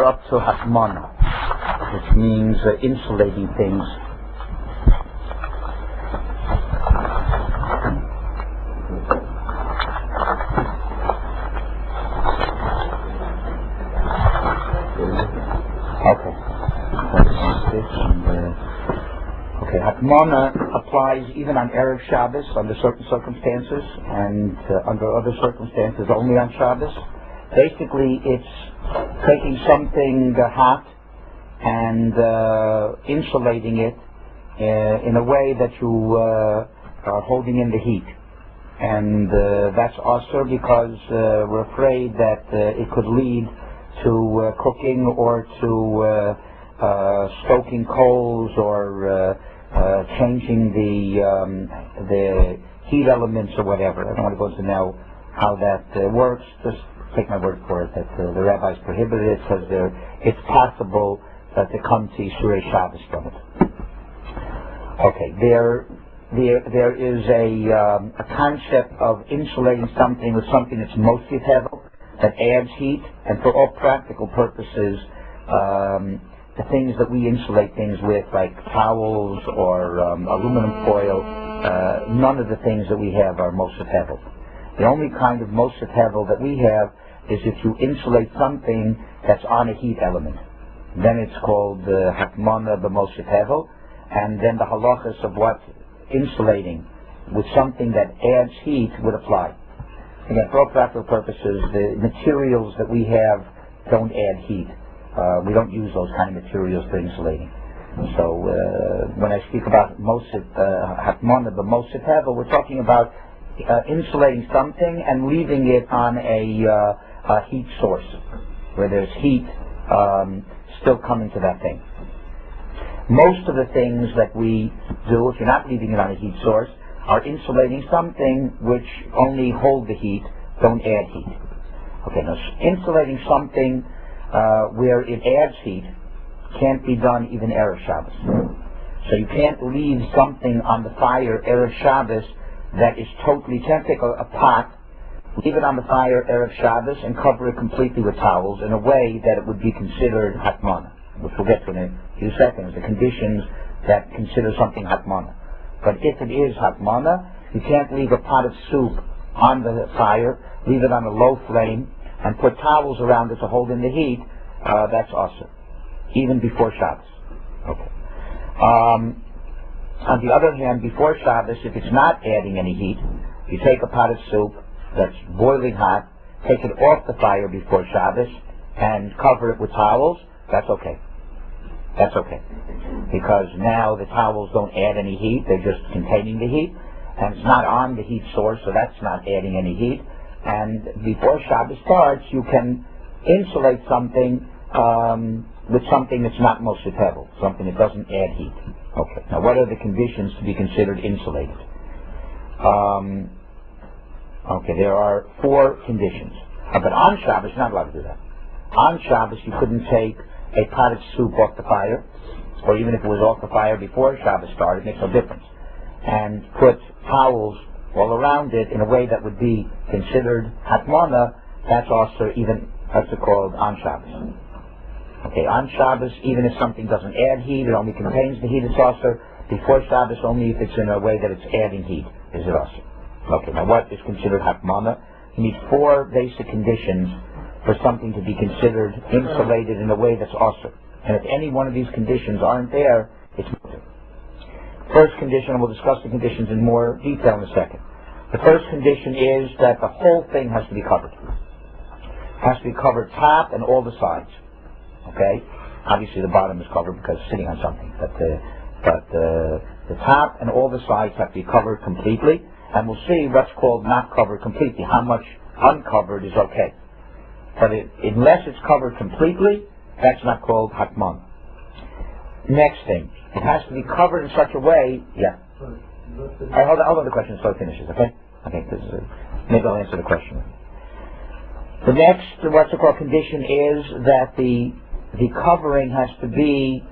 we're up to Hatmana, which means insulating things. Hatmana applies even on Erev Shabbos under certain circumstances, and under other circumstances only on Shabbos. Basically, it's taking something hot and insulating it in a way that you are holding in the heat. And that's also because we're afraid that it could lead to cooking or to stoking coals or changing the heat elements or whatever. I don't want to go into now how that works. Just take my word for it that the rabbis prohibited it because it's possible that to come to Yisrei Shabbos from it. Okay, there is a concept of insulating something with something that's mostly hevel, that adds heat, and for all practical purposes, the things that we insulate things with, like towels or aluminum foil, none of the things that we have are Moshe Hevel. The only kind of Moshe Hevel that we have is if you insulate something that's on a heat element. Then it's called Hatmana b'Moshe Hevel, and then the halachas of what insulating with something that adds heat would apply. Again, for all practical purposes, the materials that we have don't add heat. We don't use those kind of materials for insulating. So when I speak about Hatmana b'Moshe Hevel, we're talking about insulating something and leaving it on a heat source, where there's heat still coming to that thing. Most of the things that we do, if you're not leaving it on a heat source, are insulating something which only hold the heat, don't add heat. Okay, now insulating something where it adds heat can't be done even Erev Shabbos. So you can't leave something on the fire Erev Shabbos that is totally, you can't take a pot, leave it on the fire Erev Shabbos and cover it completely with towels in a way that it would be considered Hatmana, which we'll get to in a few seconds, the conditions that consider something Hatmana. But if it is Hatmana, you can't leave a pot of soup on the fire, leave it on a low flame, and put towels around it to hold in the heat. That's awesome, even before Shabbos. Okay. On the other hand, before Shabbos, if it's not adding any heat, you take a pot of soup that's boiling hot, take it off the fire before Shabbos, and cover it with towels. That's okay. That's okay. Because now the towels don't add any heat, they're just containing the heat, and it's not on the heat source, so that's not adding any heat. And before Shabbos starts, you can insulate something with something that's not Moshe Hevel, something that doesn't add heat. Okay, now what are the conditions to be considered insulated? Okay, there are 4 conditions. But on Shabbos, you're not allowed to do that. On Shabbos, you couldn't take a pot of soup off the fire, or even if it was off the fire before Shabbos started, it makes no difference, and put towels all around it in a way that would be considered Hatmana. That's also even, that's called on Shabbos. Okay, on Shabbos, even if something doesn't add heat, it only contains the heat, it's also before Shabbos, only if it's in a way that it's adding heat, is it also. Okay, now what is considered Hatmana? You need 4 basic conditions for something to be considered insulated in a way that's awesome. And if any one of these conditions aren't there, it's mutter. First condition, and we'll discuss the conditions in more detail in a second. The first condition is that the whole thing has to be covered. It has to be covered top and all the sides. Okay? Obviously the bottom is covered because it's sitting on something. But the top and all the sides have to be covered completely. And we'll see what's called not covered completely. How much uncovered is okay. But unless it's covered completely, that's not called Hatman. Next thing, it has to be covered in such a way, yeah. Hold on the question until it finishes, okay? Okay, maybe I'll answer the question. The next, what's it called, condition is that the covering has to be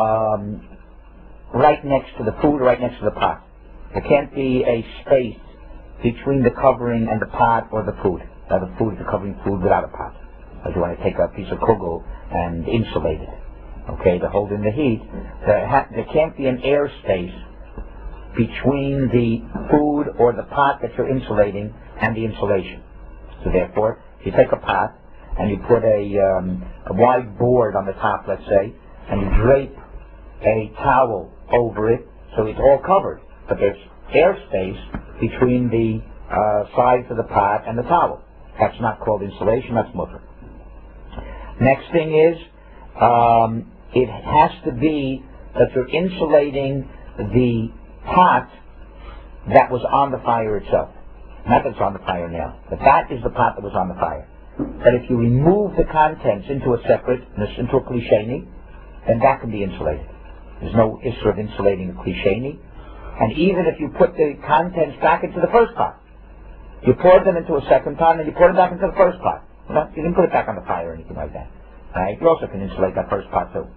right next to the food, right next to the pot. There can't be a space between the covering and the pot or the food. The food is the covering food without a pot. If you want to take a piece of kugel and insulate it, okay, to hold in the heat, there can't be an air space between the food or the pot that you're insulating and the insulation. So therefore, if you take a pot and you put a wide board on the top, let's say, and you drape a towel over it, so it's all covered, but there's air space between the sides of the pot and the towel. That's not called insulation, that's mutter. Next thing is, it has to be that you're insulating the pot that was on the fire itself. Not that it's on the fire now, but that is the pot that was on the fire. But if you remove the contents into a separate, into a klisheni, then that can be insulated. There's no issue of insulating a klisheni. And even if you put the contents back into the first pot, you poured them into a second pot and you poured them back into the first pot. You didn't put it back on the fire or anything like that. Right? You also can insulate that first pot too.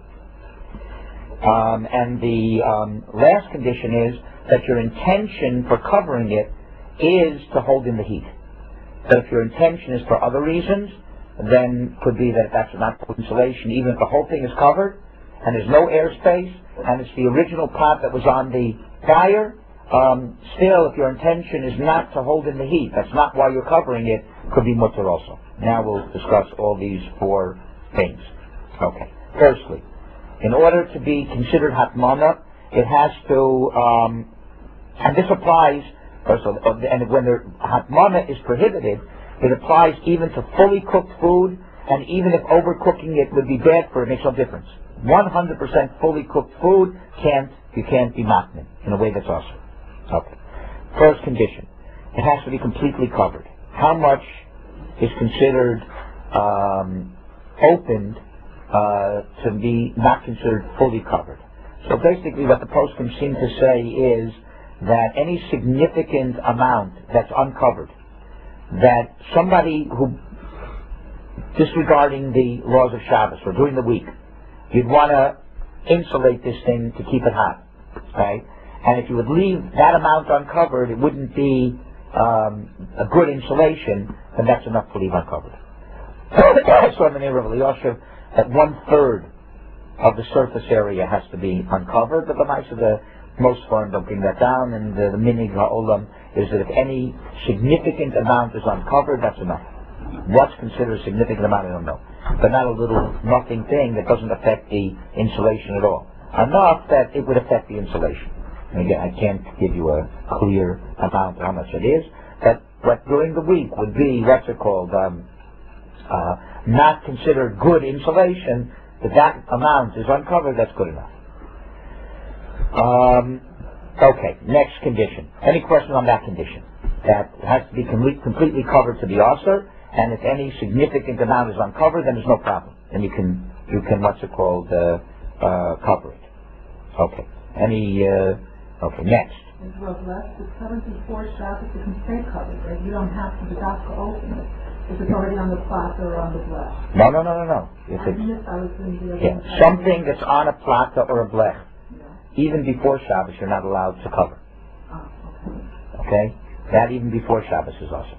And the last condition is that your intention for covering it is to hold in the heat. But if your intention is for other reasons, then could be that that's not insulation, even if the whole thing is covered and there's no airspace and it's the original pot that was on the fire, still if your intention is not to hold in the heat, that's not why you're covering it, could be mutter also. Now we'll discuss all these four things. Okay. Firstly, in order to be considered hatmana, it has to, and this applies, and when the hatmana is prohibited, it applies even to fully cooked food, and even if overcooking it would be bad for it, makes no difference. 100% fully cooked food, you can't be matmin in a way that's awesome. Okay. First condition, it has to be completely covered. How much is considered opened to be not considered fully covered? So basically what the poskim seem to say is that any significant amount that's uncovered, that somebody who, disregarding the laws of Shabbos or during the week, you'd want to insulate this thing to keep it hot, right? And if you would leave that amount uncovered, it wouldn't be a good insulation, then that's enough to leave uncovered. So in the name of Eliyashiv, that 1/3 of the surface area has to be uncovered, but the most foreign don't bring that down, and the minig ha'olam is that if any significant amount is uncovered, that's enough. What's considered a significant amount, I don't know. But not a little nothing thing that doesn't affect the insulation at all. Enough that it would affect the insulation. And again, I can't give you a clear amount of how much it is, but what during the week would be, not considered good insulation, if that amount is uncovered, that's good enough. Okay, next condition. Any question on that condition? That has to be completely covered to be asur, and if any significant amount is uncovered, then there's no problem. Then you can cover it. Okay. Okay, next. It's covered before Shabbos, it can stay covered, right? You don't have to open it if it's already on the plata or on the blech. No. Something that's on a plata or a blech, even before Shabbos, you're not allowed to cover. Okay? That even before Shabbos is awesome.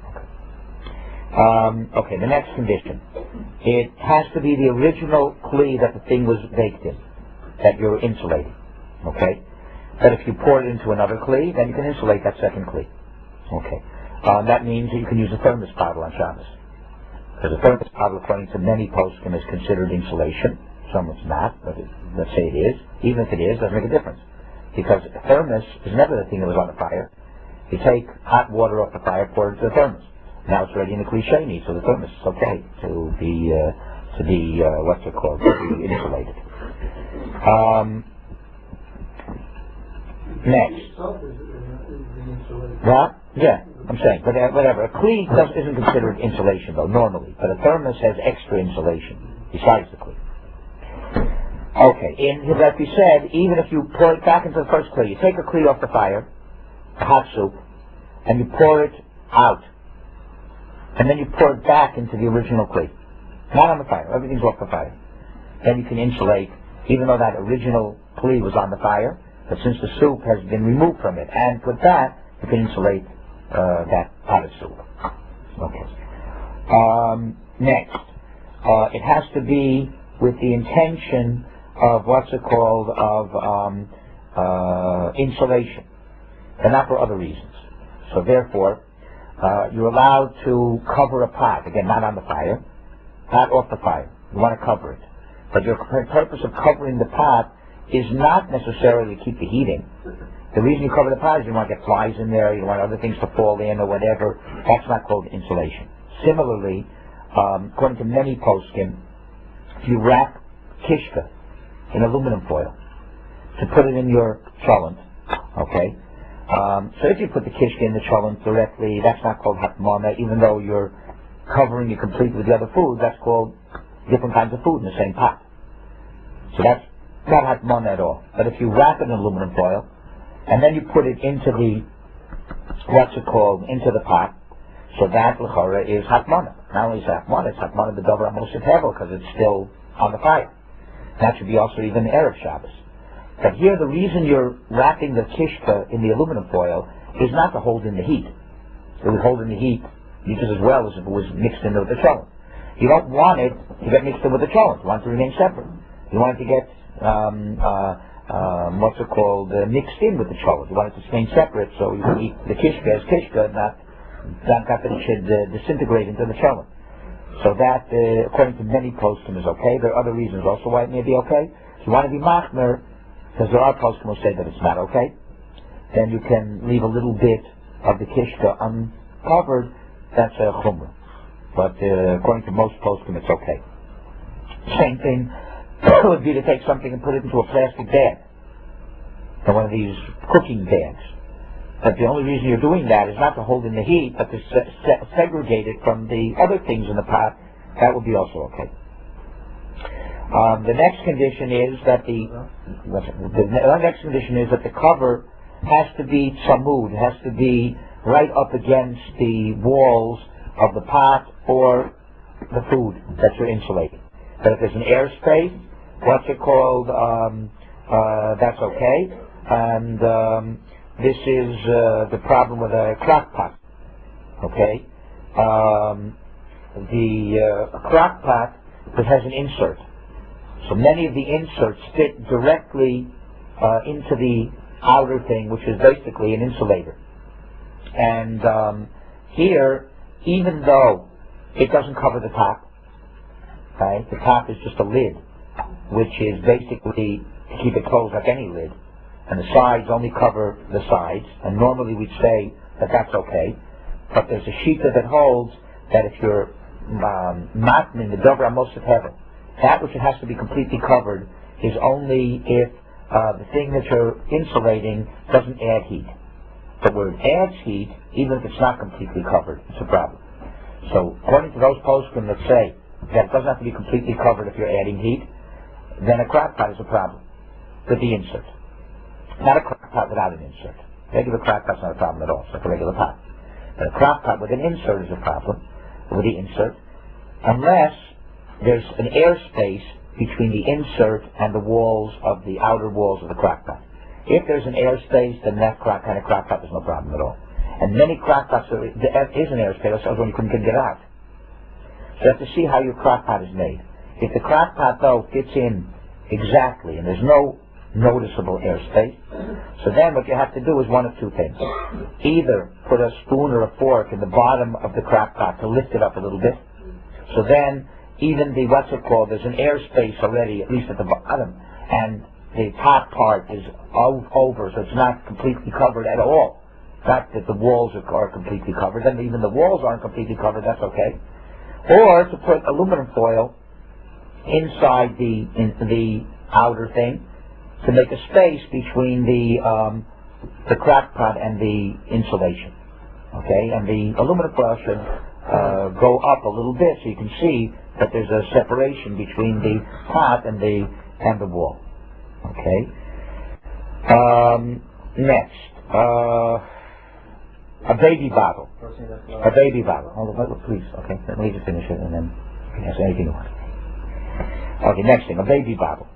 Okay, the next condition. It has to be the original kli that the thing was baked in, that you're insulating. Okay? But if you pour it into another kli, then you can insulate that second kli. Okay. That means that you can use a thermos bottle on Shabbos. Because a thermos bottle, according to many poskim, is considered insulation. Some it's not, but let's say it is. Even if it is, doesn't make a difference. Because a thermos is never the thing that was on the fire. You take hot water off the fire, pour it into the thermos. Now it's ready in the klisheni, so the thermos is okay to be insulated. Next. What? Yeah, I'm saying, but whatever. A kli isn't considered insulation though, normally, but a thermos has extra insulation besides the kli. Okay, like we said, even if you pour it back into the first kli, you take a kli off the fire, a hot soup, and you pour it out. And then you pour it back into the original kli. Not on the fire, everything's off the fire. Then you can insulate, even though that original kli was on the fire, but since the soup has been removed from it and put back, you can insulate that pot of soup. Okay. Next, it has to be with the intention of insulation, and not for other reasons. So therefore, you're allowed to cover a pot, again, not on the fire, not off the fire. You want to cover it. But your purpose of covering the pot is not necessarily to keep the heat in. The reason you cover the pot is you want to get flies in there, you want other things to fall in or whatever. That's not called insulation. Similarly, according to many poskim, if you wrap kishka in aluminum foil to put it in your cholent, okay? So if you put the kishka in the cholent directly, that's not called hatmana, even though you're covering it completely with the other food. That's called different kinds of food in the same pot. So that's not hatmana at all. But if you wrap it in aluminum foil, and then you put it into the, into the pot, so that l'chora is hatmana. Not only is it hatmana, it's hatmana b'davar amosid hevel, because it's still on the fire. That should be also even Erev Shabbos. But here the reason you're wrapping the kishka in the aluminum foil is not to hold in the heat. It would hold in the heat just as well as if it was mixed in with the cholent. You don't want it to get mixed in with the cholent. You want it to remain separate. You want it to get mixed in with the cholent. You want it to remain separate, so you can eat the kishka as kishka, not that it should disintegrate into the cholent. So that, according to many poskim, is okay. There are other reasons also why it may be okay. If you want to be machmer, because there are poskim who say that it's not okay, then you can leave a little bit of the kishka uncovered. That's a chumrah. But according to most poskim, it's okay. Same thing would be to take something and put it into a plastic bag, or one of these cooking bags. But the only reason you're doing that is not to hold in the heat, but to segregate it from the other things in the pot. That would be also okay. The next condition is that the cover has to be tzamud. It has to be right up against the walls of the pot or the food that you're insulating. But if there's an airspace, that's okay. And this is the problem with a crock pot. Okay? The crock pot that has an insert. So many of the inserts fit directly into the outer thing, which is basically an insulator. And here, even though it doesn't cover the top, right? The top is just a lid, which is basically to keep it closed like any lid. And the sides only cover the sides, and normally we'd say that that's okay. But there's a shita that holds that if you're matnin the davar amosid hevel, that which it has to be completely covered is only if the thing that you're insulating doesn't add heat. But where it adds heat, even if it's not completely covered, it's a problem. So according to those poskim that say that it doesn't have to be completely covered if you're adding heat, then a crock pot is a problem with the insert. Not a crock pot without an insert. Regular crock pot's not a problem at all. It's like a regular pot. But a crock pot with an insert is a problem with the insert, unless there's an airspace between the insert and the walls of the outer walls of the crock pot. If there's an airspace, then that kind of crock pot is no problem at all. And many crock pots, there is an airspace, that's when you couldn't get out. So you have to see how your crock pot is made. If the crock pot, though, fits in exactly, and there's no noticeable airspace, so then what you have to do is one of two things. Either put a spoon or a fork in the bottom of the crock pot to lift it up a little bit, so then even the, there's an airspace already, at least at the bottom, and the top part is over, so it's not completely covered at all. Not that the walls are completely covered, then even the walls aren't completely covered, that's okay. Or to put aluminum foil inside the outer thing to make a space between the crock pot and the insulation. Okay, and the aluminum foil should go up a little bit so you can see that there's a separation between the pot and the wall. Okay. Next, a baby bottle. A baby bottle. Hold on, please. Okay, let me just finish it, and then you can ask anything you want. Okay, next thing, a baby bottle.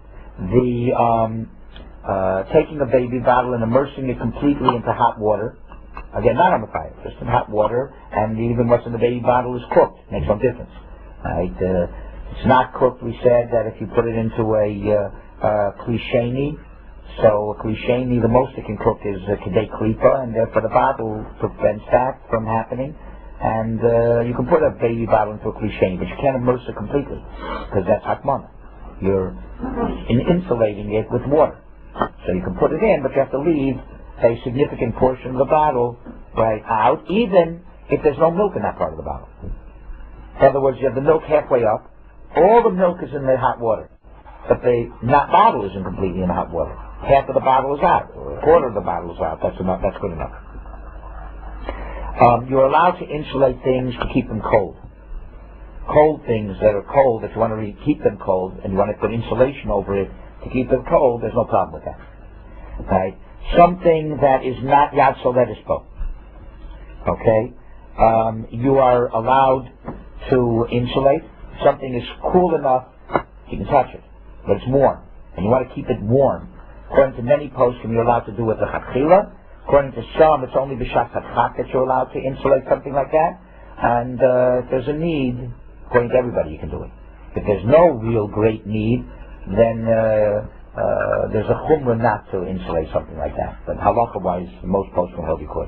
Taking a baby bottle and immersing it completely into hot water. Again, not on the fire, just in hot water, and even what's in the baby bottle is cooked. Makes no difference. Right? It's not cooked. We said that if you put it into a klisheni, so a klisheni, the most it can cook is kedei klipa, and therefore the bottle prevents that from happening. And you can put a baby bottle into a klisheni, but you can't immerse it completely, because that's hakmana. You're insulating it with water. So you can put it in, but you have to leave a significant portion of the bottle out, even if there's no milk in that part of the bottle. In other words, you have the milk halfway up, all the milk is in the hot water, but the bottle isn't completely in the hot water. Half of the bottle is out, or a quarter of the bottle is out. That's enough. That's good enough. You're allowed to insulate things to keep them cold. Cold things that are cold, if you want to keep them cold, and you want to put insulation over it to keep them cold, there's no problem with that. Right? Something that is not yad soledispo. Okay? You are allowed to insulate. Something is cool enough, you can touch it, but it's warm, and you want to keep it warm. According to many poskim, you're allowed to do it the chatchila. According to some, it's only b'shat hatzak that you're allowed to insulate something like that. And if there's a need, according to everybody, you can do it. If there's no real great need, then there's a chumrah not to insulate something like that. But halacha-wise, most poskim hold you could.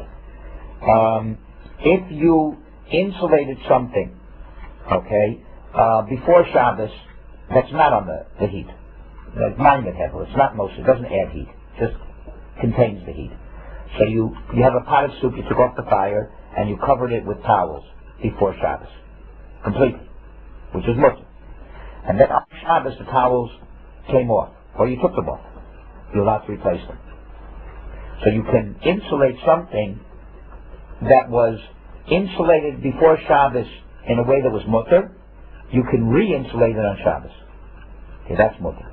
If you insulated something, okay, before Shabbos, that's not on the heat. That's minded hevel. It's not most. It doesn't add heat. It just contains the heat. So you have a pot of soup. You took off the fire and you covered it with towels before Shabbos, completely, which is mutter. And then on Shabbos the towels came off, or you took them off. You're allowed to replace them. So you can insulate something that was insulated before Shabbos in a way that was mutter. You can re-insulate it on Shabbos. Okay, that's mutter.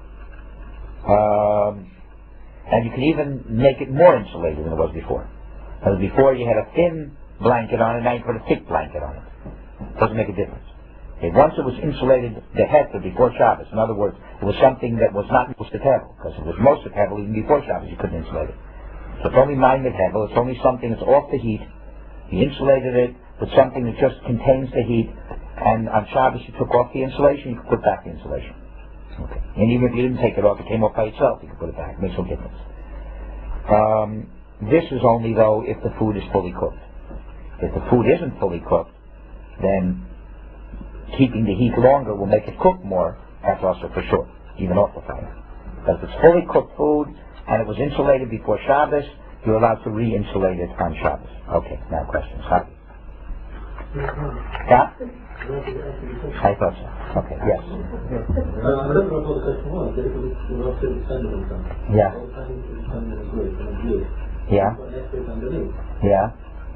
And you can even make it more insulated than it was before. Because before you had a thin blanket on it, now you put a thick blanket on it. Doesn't make a difference. Okay, once it was insulated the heter before Shabbos, in other words, it was something that was not mosted hevel, because if it was mosted hevel even before Shabbos, you couldn't insulate it. So it's only minded hevel, it's only something that's off the heat. You insulated it with something that just contains the heat, and on Shabbos you took off the insulation, you could put back the insulation. Okay. And even if you didn't take it off, it came off by itself, you could put it back. It makes no difference. This is only, though, if the food is fully cooked. If the food isn't fully cooked, then keeping the heat longer will make it cook more. That's also for sure, even off the fire. But if it's fully cooked food, and it was insulated before Shabbos, you're allowed to re-insulate it on Shabbos. Okay, now questions. Happy? Yeah? I thought so. Okay, yes. Yeah. Yeah. Yeah.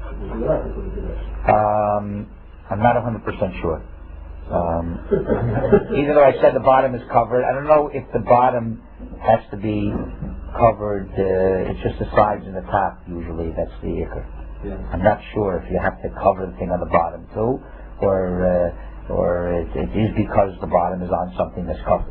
I'm not 100% sure. Even though I said the bottom is covered, I don't know if the bottom has to be covered. It's just the sides and the top usually. That's the ikar. Yeah. I'm not sure if you have to cover the thing on the bottom too, or it is because the bottom is on something that's covered.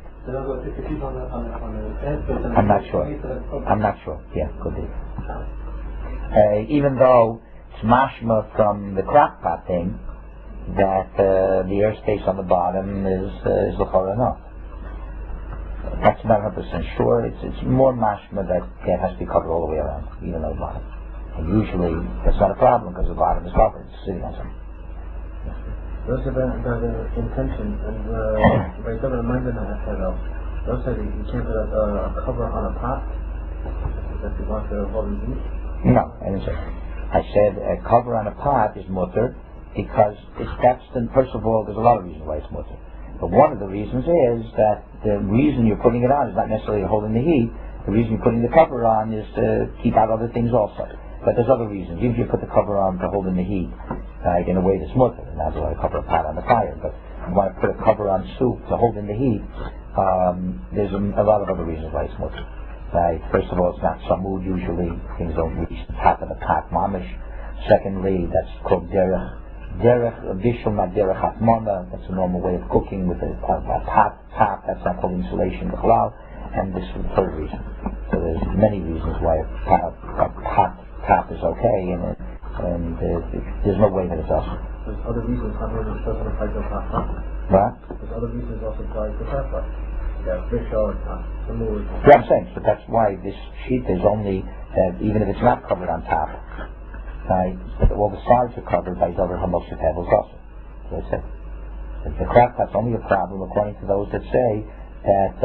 I'm not sure. I'm not sure. Yeah, could be. Even though it's mashma from the crock pot thing that the airspace on the bottom is l'chora enough. That's not 100% sure. It's more mashma that it has to be covered all the way around, even though the bottom. And usually that's not a problem because the bottom is covered. It's sitting on something. Those are the intention, and by the reminder that I said, those are you can't put a cover on a pot if you want to hold it heat. No, I didn't say. I said a cover on a pot is mutter because first of all, there's a lot of reasons why it's mutter. But one of the reasons is that the reason you're putting it on is not necessarily holding the heat. The reason you're putting the cover on is to keep out other things also. But there's other reasons. Even if you put the cover on to hold in the heat, in a way that's mutter, and not to cover a pot on the fire, but you want to put a cover on soup to hold in the heat, there's a lot of other reasons why it's mutter. First of all, it's not samud usually. Things don't reach the top of the pot mamish. Secondly, that's called derech bishul, not derech hatmana. That's a normal way of cooking with a pot top. That's not called insulation b'chalal. And this is the third reason. So there's many reasons why a pot top is okay, and there's no way that it doesn't. there's other reasons how it doesn't apply to a pasta. What? There's other reasons also apply to pasta. Yeah, fish or samur. Yeah, I'm saying, so that's why this sheet is only, even if it's not covered on top, right, all the sides are covered by other hamosha tables also. So I said, the crack pot's only a problem according to those that say that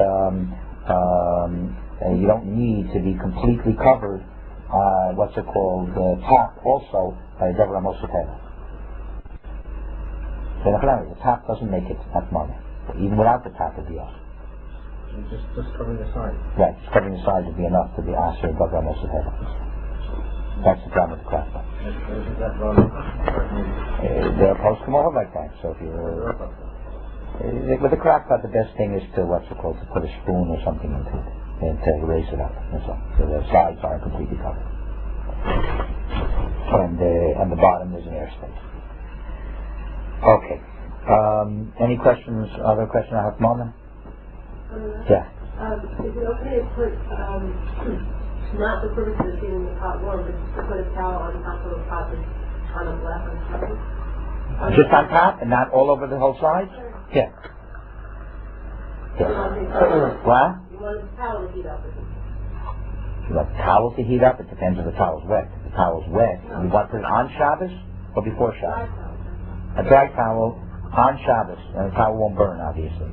you don't need to be completely covered, top also by double hamosha table. So the top doesn't make it at money. Even without the top it'd be awesome. Just covering the sides. Right, just covering the sides would be enough to be asked for double hamosha table. That's the problem with the crack pot. They're opposed to more like that. So if you're with the crack pot, the best thing is to to put a spoon or something into it and to raise it up. That's all. So the sides aren't completely covered, and the bottom is an airspace. Okay. Any questions? Other question I have, Mona? Yeah. Is it okay to put not the purpose of keeping the pot warm, but just to put a towel on top of the pot on a black on top? Just on top and not all over the whole side? Yeah. What? You want the towel to heat up. You want the towel to heat up? It depends if the towel's wet. If the towel's wet, you want to put it on Shabbos or before Shabbos? A dry towel on Shabbos, and the towel won't burn, obviously.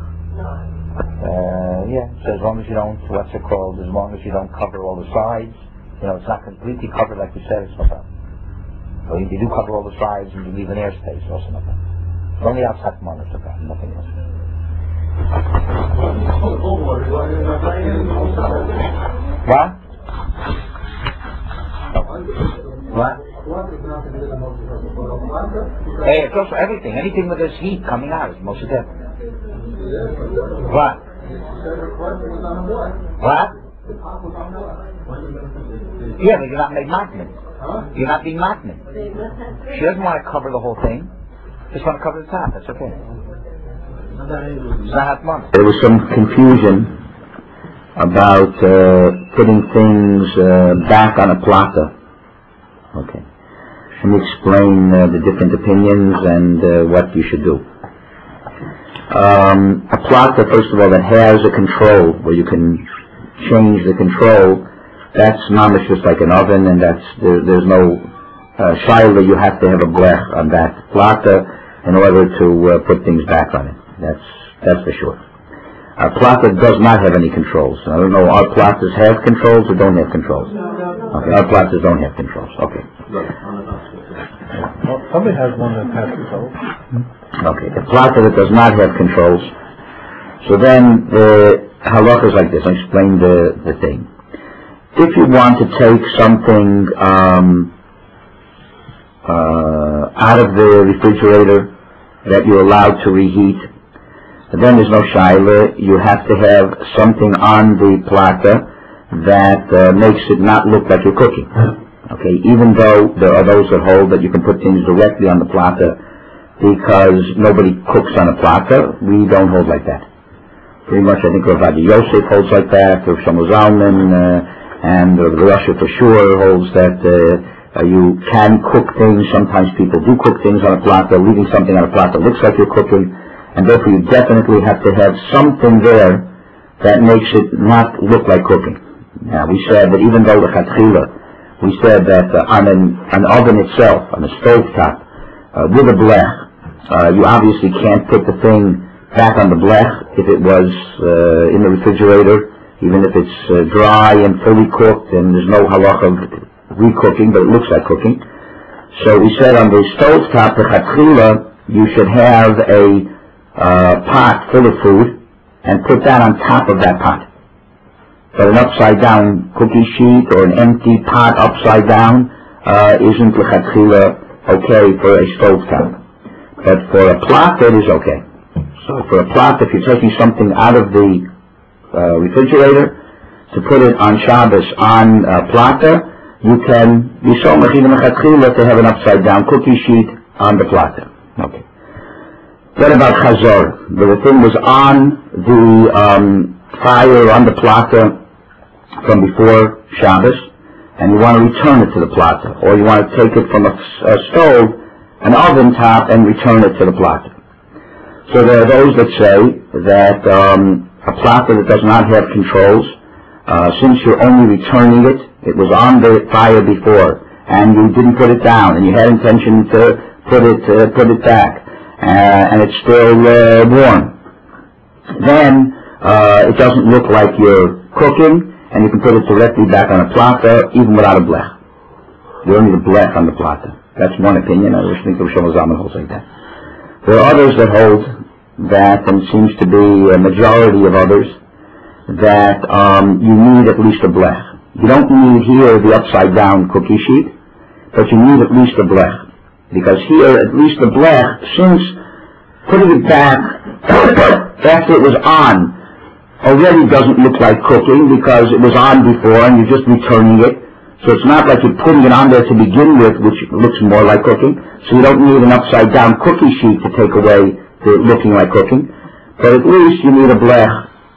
So as long as you don't, as long as you don't cover all the sides, it's not completely covered like you said, it's no problem. Or if you do cover all the sides and you leave an airspace, also no problem. It's only outside the money, it's no problem, nothing else. What? What? Hey, it's also everything. Anything with this heat coming out is most of it. What? What? Yeah, but you're not made magnet. You're not being magnet. She doesn't want to cover the whole thing. Just want to cover the top. That's okay. It's not money. There was some confusion about putting things back on a plata. Okay. Let me explain the different opinions and what you should do. A plata, first of all, that has a control where you can change the control, that's mamish just like an oven, and there's no shaila. You have to have a blech on that plata in order to put things back on it. That's for sure. A plata does not have any controls. I don't know, our platas have controls or don't have controls? Okay, our platas don't have controls. Okay. Well, somebody has one that has controls. Okay, a plata that does not have controls. So then the halacha is like this. I'll explain the thing. If you want to take something out of the refrigerator that you're allowed to reheat, then there's no shaila. You have to have something on the plata that makes it not look like you're cooking. Okay, even though there are those that hold that you can put things directly on the plata because nobody cooks on a plata, we don't hold like that. Pretty much, I think Rav Yosef holds like that, or Shlomo Zalman, and the Russia for sure holds that you can cook things. Sometimes people do cook things on a plata. Leaving something on a plata looks like you're cooking, and therefore you definitely have to have something there that makes it not look like cooking. Now, we said that even though the chatchila, we said that on an oven itself, on a stove top, with a blech, you obviously can't put the thing back on the blech if it was in the refrigerator, even if it's dry and fully cooked and there's no halacha of recooking, but it looks like cooking. So we said on the stove top, the chatchila, you should have a pot full of food and put that on top of that pot. But an upside down cookie sheet or an empty pot upside down isn't l'chatchila okay for a stovetop. But for a plata it is okay. So for a plata, if you're taking something out of the refrigerator to put it on Shabbos on a plata, you can be so machina l'chatchila to have an upside down cookie sheet on the plata. Okay. What about chazor? The thing was on the fire on the plata from before Shabbos, and you want to return it to the plata, or you want to take it from a stove an oven top and return it to the platter. So there are those that say that a platter that does not have controls, since you're only returning it, it was on the fire before, and you didn't put it down, and you had intention to put it back, and it's still warm. Then it doesn't look like you're cooking, and you can put it directly back on a platter, even without a blech. You don't need a blech on the platter. That's one opinion. I just think the Rosh Hashanah holds like that. There are others that hold that, and seems to be a majority of others, that you need at least a blech. You don't need here the upside down cookie sheet, but you need at least a blech. Because here, at least the blech, since putting it back after it was on already doesn't look like cooking because it was on before and you're just returning it. So it's not like you're putting it on there to begin with, which looks more like cooking. So you don't need an upside down cookie sheet to take away the looking like cooking. But at least you need a blech,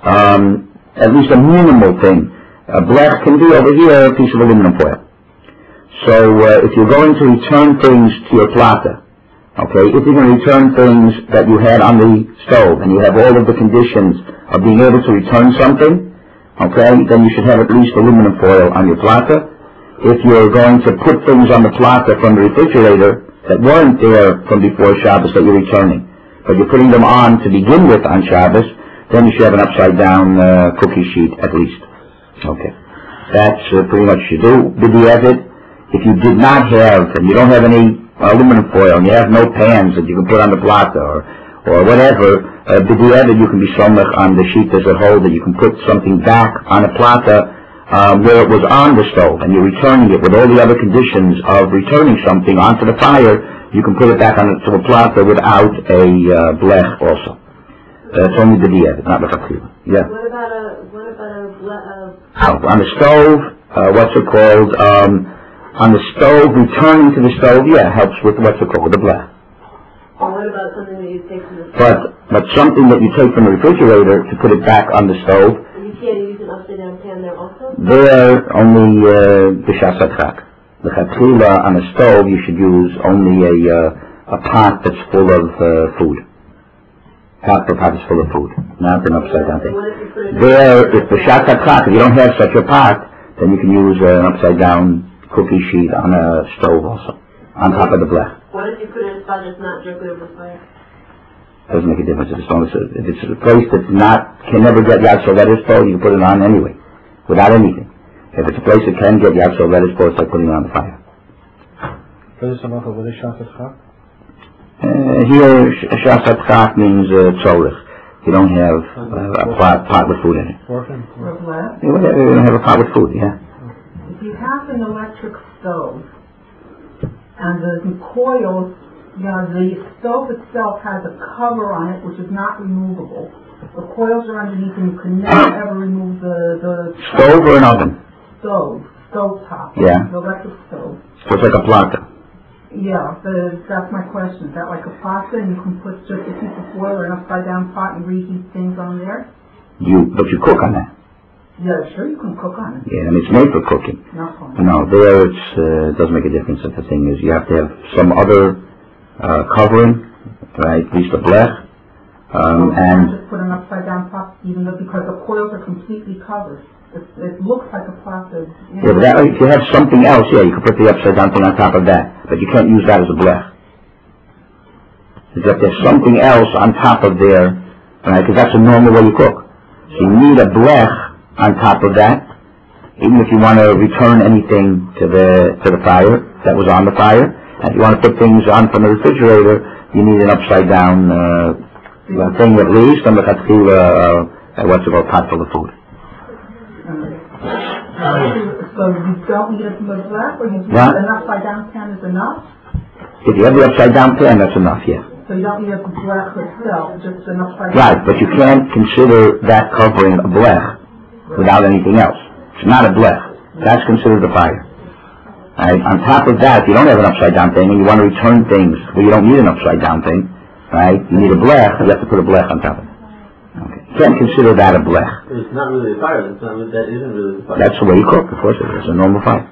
at least a minimal thing. A blech can be over here a piece of aluminum foil. So if you're going to return things to your platter, okay, if you're going to return things that you had on the stove and you have all of the conditions of being able to return something, okay, then you should have at least aluminum foil on your platter. If you're going to put things on the platter from the refrigerator that weren't there from before Shabbos that you're returning, but you're putting them on to begin with on Shabbos, then you should have an upside down cookie sheet at least. Okay, that's pretty much you do. B'diavad, if you did not have, and you don't have any aluminum foil, and you have no pans that you can put on the platter, or whatever, b'diavad you can be somech on the sheet as a whole, that you can put something back on a platter where it was on the stove, and you're returning it with all the other conditions of returning something onto the fire, you can put it back onto a platter without a blech also. It's only b'diavad, not l'chachila. Yeah. What about a On the stove, what's it called? On the stove, returning to the stove, yeah, helps with what's it called, the blech. Or what about something that you take from the stove? But something that you take from the refrigerator to put it back on the stove, You can't use an upside down pan there also? there only b'shas hadchak. The chatchila on a stove, you should use only a pot that's full of food. Half the pot is full of food, not an upside down thing. What if you put it There, if b'shas hadchak, if you don't have such a pot, then you can use an upside down cookie sheet on a stove also, on top of the blech. What if you put it in a spot that's not directly over fire? Doesn't make a difference if it's a place that's not, can never get Yad Soletis po, you can put it on anyway, without anything. If it's a place that can get Yad Soletis po, it's like putting it on the fire. Here, Shas Hadchak means tzorich. You don't have a pot with food in it. Or blech. You don't have a pot with food, yeah. If you have an electric stove, and the coils, the stove itself has a cover on it which is not removable. The coils are underneath and you can never ever remove the Stove or an oven? Stove top. Yeah. The electric stove. So it's like a platter. Yeah, that's my question. Is that like a pasta and you can put just a piece of foil or an upside down pot and reheat things on there? But you cook on that. Yeah, sure you can cook on it. Yeah, and it's made for cooking. No, there it doesn't make a difference. If the thing is, you have to have some other covering, right? At least a blech, and just put an upside down pot, even though because the coils are completely covered. It looks like a plastic. Yeah, but if you have something else, yeah, you can put the upside down thing on top of that, but you can't use that as a blech. You have to have something else on top of there, right? Because that's a normal way you cook. So you need a blech on top of that, even if you want to return anything to the fire that was on the fire. If you want to put things on from the refrigerator, you need an upside down thing at least, and the chatchila, what's it called, pot full of food. So you don't need a blech, or you need an upside down pan is enough? If you have the upside down pan, that's enough, yeah. So you don't need a blech itself, just an upside down. Right, but you can't consider that covering a blech without anything else. It's not a blech. That's considered a fire. Right? On top of that, if you don't have an upside down thing and you want to return things, well, you don't need an upside down thing, right? You need a blech, you have to put a blech on top of it. Okay. You can't consider that a blech. It's not really a fire. That isn't really a fire. That's the way you cook, of course it is. It's a normal fire.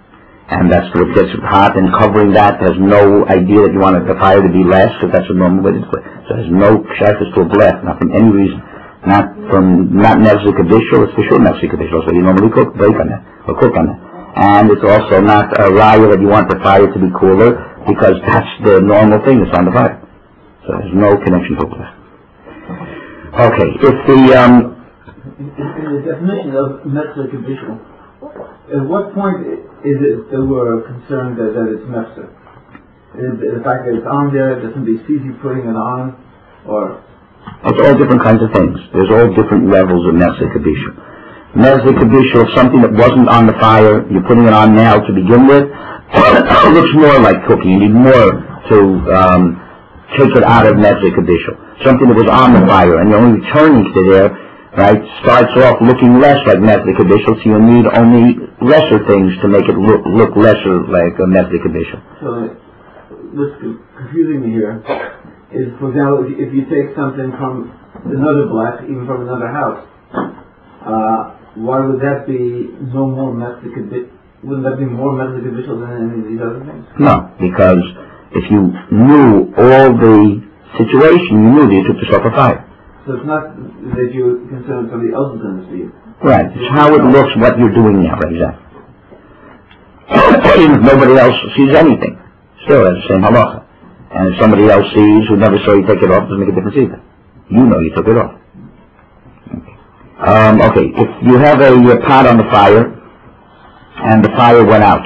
and that's where it gets hot, and covering that has no idea that you want the fire to be less, because that's a normal way to do it. So there's no shaykhus to a blech, not from any reason, not Nevzik Abishal, it's for sure Nevzik Abishal, so you normally cook, bake on it, or cook on it. And it's also not a raya that you want the fire to be cooler, because that's the normal thing that's on the fire. So there's no connection to a blech. Okay, if the, in the definition of Metzler Kabishal, at what point is it that we're concerned that it's Metzler? The fact that it's on there, that somebody sees you putting it on, or? it's all different kinds of things. There's all different levels of Nevzik Abishal. Nevzik Abishal, something that wasn't on the fire, you're putting it on now to begin with, it looks more like cooking. You need more to take it out of Nevzik Abishal. Something that was on the fire, and you're only returning to there, right, starts off looking less like Nevzik Abishal, so you need only lesser things to make it look lesser like a Nevzik Abishal. So, what's confusing me here is, for example, if you take something from another blech, even from another house, why would that be no more Metzler Kabishal? Wouldn't that be more Metzler Kabishal than any of these other things? No, because if you knew all the situation, you knew that you took yourself a fire. So it's not that you're concerned somebody else is going to see it. Right, it's how it looks, what you're doing now, right, exactly. Even if nobody else sees anything, still has the same halacha. And if somebody else sees who never saw you take it off, it doesn't make a difference either. You know you took it off. Okay, if you have a pot on the fire, and the fire went out,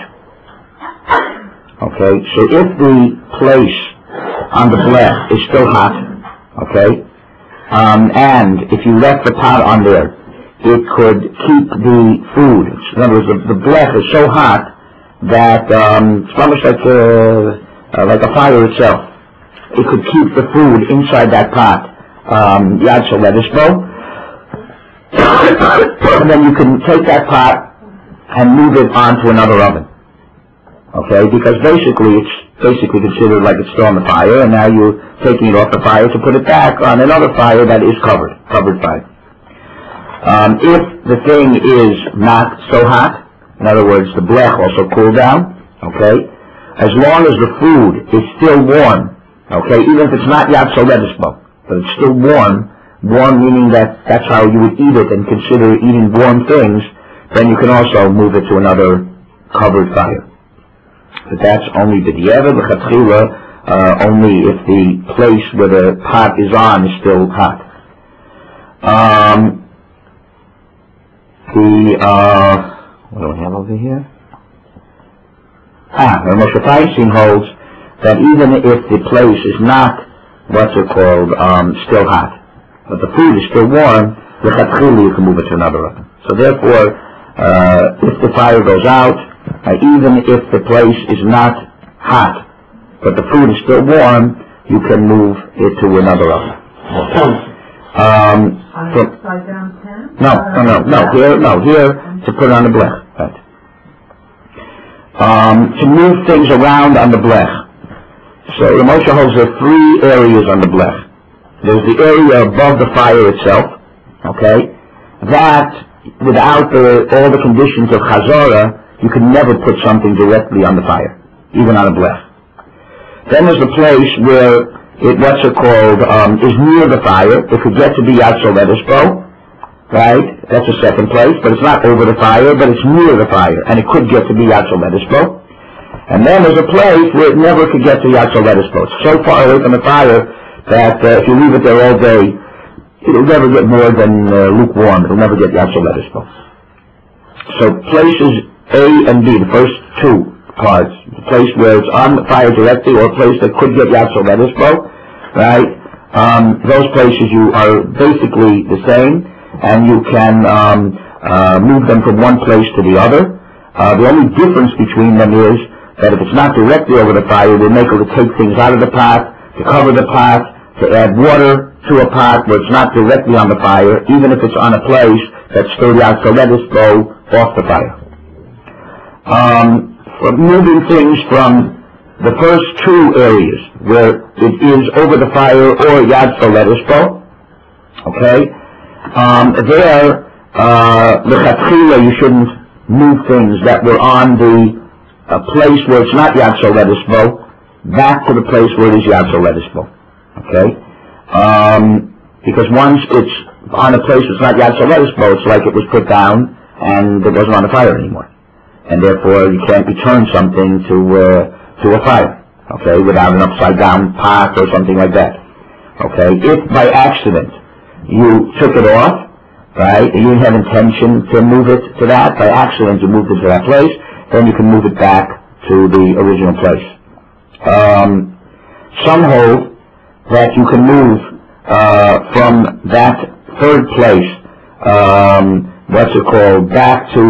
okay, so if the place on the blech is still hot, okay, and if you left the pot on there, it could keep the food. In other words, the blech is so hot that it's almost like a fire itself. It could keep the food inside that pot. Yad Soledispo. And then you can take that pot and move it onto another oven. Okay, because basically it's considered like it's still on the fire, and now you're taking it off the fire to put it back on another fire that is covered fire. If the thing is not so hot, in other words, the blech also cooled down, okay, as long as the food is still warm, okay, even if it's not Yad Soledispo, but it's still warm meaning that that's how you would eat it and consider eating warm things, then you can also move it to another covered fire. But that's only the dieva, the chatchila, only if the place where the pot is on is still hot. What do we have over here? Moshe Feinstein holds that even if the place is not, still hot, but the food is still warm, the chatchila you can move it to another oven. So therefore, if the fire goes out, even if the place is not hot, but the food is still warm, you can move it to another oven. On an upside down pan? No. Here, to put it on the blech. Right. To move things around on the blech. So the Moshe holds there are three areas on the blech. There's the area above the fire itself, okay? That, without all the conditions of chazara, you can never put something directly on the fire, even on a blech. Then there's the place where is near the fire. It could get to be Yad Soledispo, right? That's the second place, but it's not over the fire, but it's near the fire, and it could get to be Yad Soledispo. And then there's a place where it never could get to Yad Soledispo. It's so far away from the fire that if you leave it there all day, it'll never get more than lukewarm. It'll never get Yad Soledispo. So places A and B, the first two parts, the place where it's on the fire directly or a place that could get Yad Soledispo, right? Those places you are basically the same, and you can move them from one place to the other. The only difference between them is that if it's not directly over the fire, we'll make it to take things out of the pot, to cover the pot, to add water to a pot where it's not directly on the fire, even if it's on a place that's still Yad Soledispo off the fire. For moving things from the first two areas where it is over the fire or Yad Soledispo, okay, the chatchila you shouldn't move things that were on the a place where it's not Yad Soledes Bo back to the place where it is Yad Soledes Bo. Okay? Because once it's on a place that's not Yad Soledes Bo, it's like it was put down and it wasn't on the fire anymore. And therefore you can't return something to a fire, okay, without an upside down pot or something like that. Okay? If by accident you took it off, right, and you didn't have intention to move it to that, by accident you moved it to that place, then you can move it back to the original place. Some hold that you can move from that third place, back to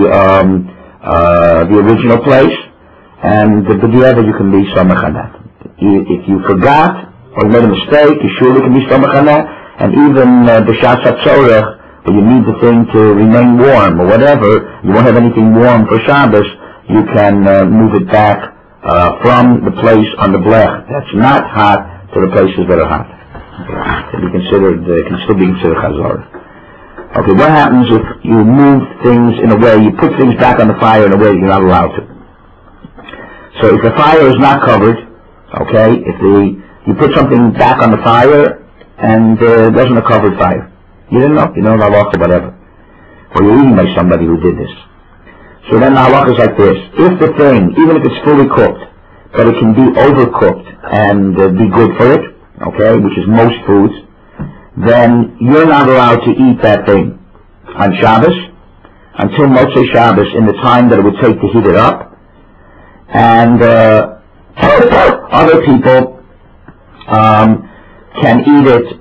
the original place, and the b'diavad you can be samech on that. If you forgot or made a mistake, you surely can be samech on that, and even b'shat hatzorech, when you need the thing to remain warm or whatever, you won't have anything warm for Shabbos, you can move it back from the place on the blech that's not hot to the places that are hot. Okay. Can still be considered chazor. Okay, what happens if you move things in a way, you put things back on the fire in a way you're not allowed to? So if the fire is not covered, okay, you put something back on the fire and it wasn't a covered fire. You didn't know, the halacha, whatever. Or you're eating by somebody who did this. So then the halacha is like this. If the thing, even if it's fully cooked, but it can be overcooked and be good for it, okay, which is most foods, then you're not allowed to eat that thing on Shabbos until Motzei Shabbos in the time that it would take to heat it up. And other people can eat it.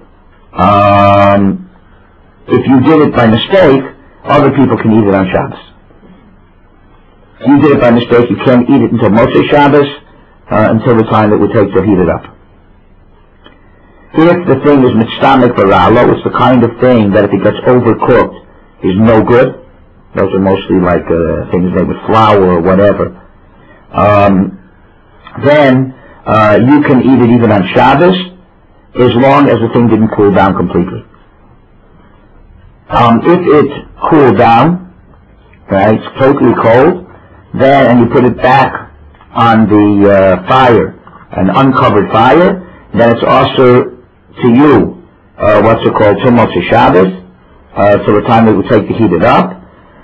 If you did it by mistake, other people can eat it on Shabbos. If you did it by mistake, you can't eat it until Motzei Shabbos, until the time it would take to heat it up. If the thing is mitztamek v'ralo, it's the kind of thing that if it gets overcooked is no good. Those are mostly like things made with flour or whatever. Then you can eat it even on Shabbos, as long as the thing didn't cool down completely. If it cooled down, right, it's totally cold, then, and you put it back on the fire, an uncovered fire, then it's also to you, till Motzei Shabbos, till the time it would take to heat it up.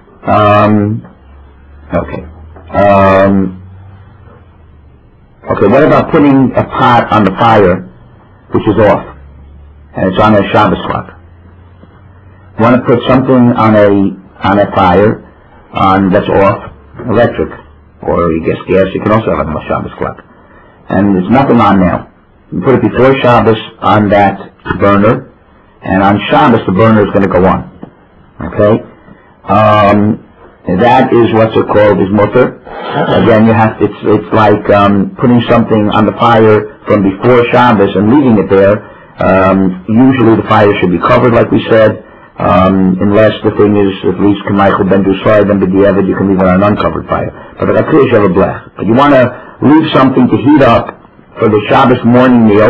Okay, what about putting a pot on the fire, which is off, and it's on a Shabbos clock? You want to put something on a fire that's off, electric, or you guess gas, you can also have it on a Shabbos clock. And there's nothing on now. You put it before Shabbos on that burner, and on Shabbos the burner is going to go on. Okay? That is is mutter. Again, it's like putting something on the fire from before Shabbos and leaving it there. Usually the fire should be covered, like we said, unless the thing is at least K'maychel ben Dusai, then b'diavad you can leave it on an uncovered fire. But the Akriya shel blech. But you want to leave something to heat up for the Shabbos morning meal.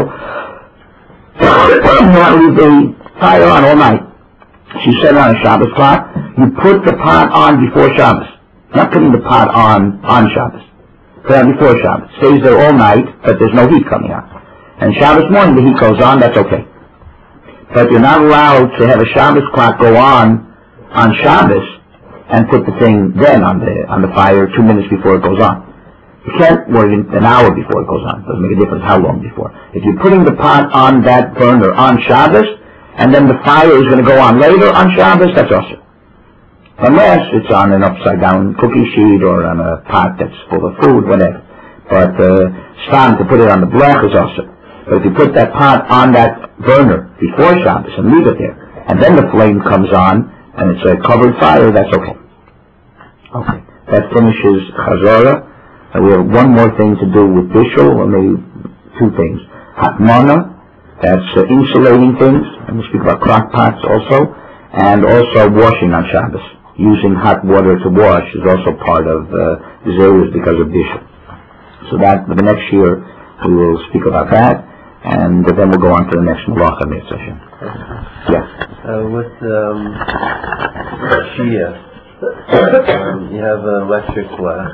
You want to leave the fire on all night. She said on a Shabbos clock, you put the pot on before Shabbos. Not putting the pot on Shabbos. Put it on before Shabbos. Stays there all night, but there's no heat coming out. And Shabbos morning the heat goes on, that's okay. But you're not allowed to have a Shabbos clock go on Shabbos and put the thing then on the fire 2 minutes before it goes on. You can't work an hour before it goes on. It doesn't make a difference how long before. If you're putting the pot on that burner on Shabbos, and then the fire is going to go on later on Shabbos, that's awesome. Unless it's on an upside down cookie sheet or on a pot that's full of food, whatever. But stam to put it on the blech is awesome. But if you put that pot on that burner before Shabbos and leave it there, and then the flame comes on and it's a covered fire, that's okay. Okay, that finishes Chazorah. We have one more thing to do with Bishul, or maybe two things. Hatmana, that's insulating things, and we'll speak about crock pots also, and also washing on Shabbos. Using hot water to wash is also part of Zerus because of Bishul. So that, the next year, we will speak about that, and then we'll go on to the next Malacha session. Yes? With Shia, you have an electric blech.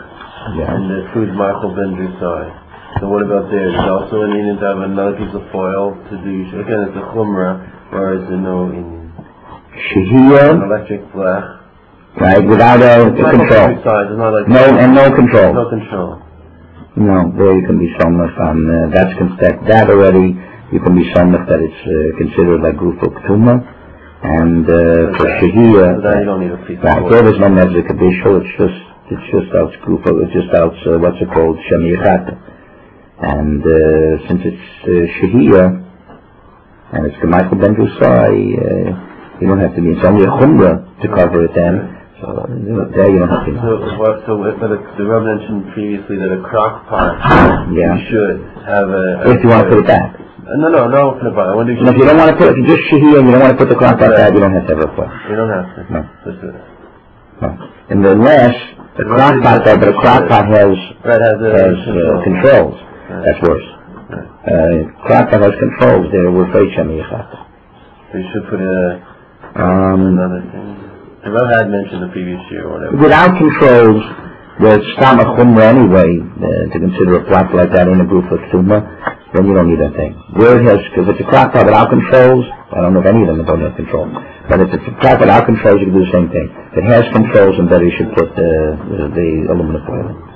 and the food's Michael Ben Drusai. So what about there? Is it also an Indian to have another piece of foil to do? Again, it's a chumrah, or is it no Indian? Shehiyah, An electric blech. right, without a control. It's not like No control. No control. No, there you can be somnach on, that already, you can be somnach that it's considered like Gufa Ketuma, and for Shehiyah, So then you don't need a piece of right, foil. there is no Mezzik Abishal, it's just out Gufa, it's just out, what's it called, Shemiyachata. And since it's Shehiyah, and it's Michael Ben Drusai, you don't have to be, it's only a chumrah to cover it then. So there you don't have to. The Rebbe mentioned previously that a crock pot, you should have if you want to put it back. No, put it back. I wonder if you don't want to put it, if you just shehiyah and you don't want to put the crock pot back, you don't have to have a pot. You don't have to. No. No. And unless the crock pot, but the crock pot has controls. Right. That's worse. Right. Crock pot has controls. There we're afraid Shemiyachata. So you should put another thing. The Rebbe had mentioned the previous year or whatever. Without controls, there's stam a chumrah anyway, to consider a plot like that in a group of tumah, then you don't need that thing. Where it has, because it's a crock pot without controls, I don't know if any of them don't have control, but if it's a crock without controls, you can do the same thing. If it has controls, then better you should put the aluminum foil in.